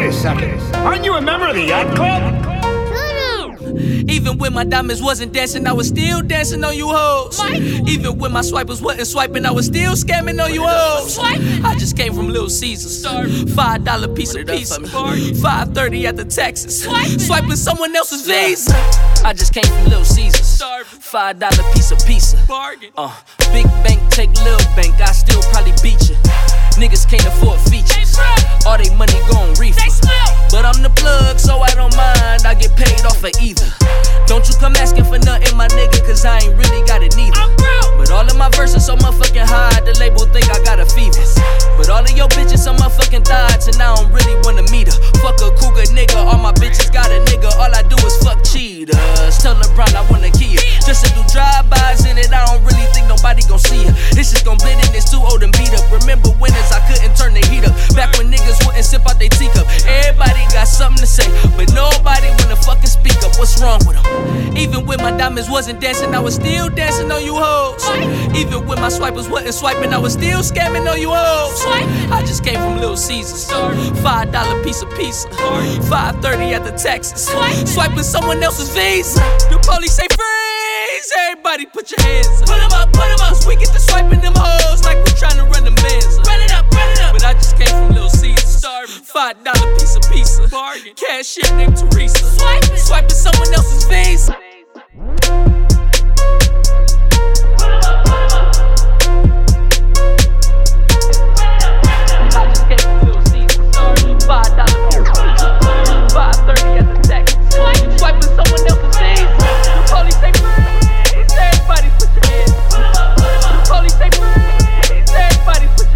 a second. Aren't you a member of the yacht club? Even when my diamonds wasn't dancing, I was still dancing on you hoes. Even when my swipers wasn't swiping, I was still scamming on you hoes. I just came from Little Caesars. $5 piece of pizza. $5.30 at the Texas. Swiping someone else's Visa. I just came from Little Caesars. $5 piece of pizza. Big bank take Lil Bank, I still probably beat you. Niggas can't afford features. All they money gon' reefer. But I'm the plug, so I don't mind. I get paid off of either. Don't you come asking for nothing, my nigga, cause I ain't really got it neither. But all of my verses so motherfucking high, the label think I got a fever. But all of your bitches so motherfucking thoughts, and I don't really wanna meet her. Fuck a cougar nigga, all my bitches got a nigga. All I do is fuck cheaters. Tell LeBron I wanna key her. Just to do drive-bys in it, I don't really think nobody gon' see her. This shit gon' blend in, it's too old and beat up. Remember winners, I couldn't turn the heat up. Back when niggas wouldn't sip out they teacup. Everybody got something to say, but nobody wanna fucking speak up. What's wrong with them? Even when my diamonds wasn't dancing, I was still dancing on you hoes. Even when my swipers wasn't swiping, I was still scamming on you hoes. I just came from Little Caesars. $5 piece of pizza. $5.30 at the Texas. Swiping someone else's Visa. The police say freeze. Everybody put your hands up. Put 'em up, put 'em up. Cause we get to swiping them hoes like we tryna run them bands up. Run it up, run it up. But I just came from Little Caesars. $5 piece of pizza. Bargain. Cashier named Teresa. Swiping someone else's Visa.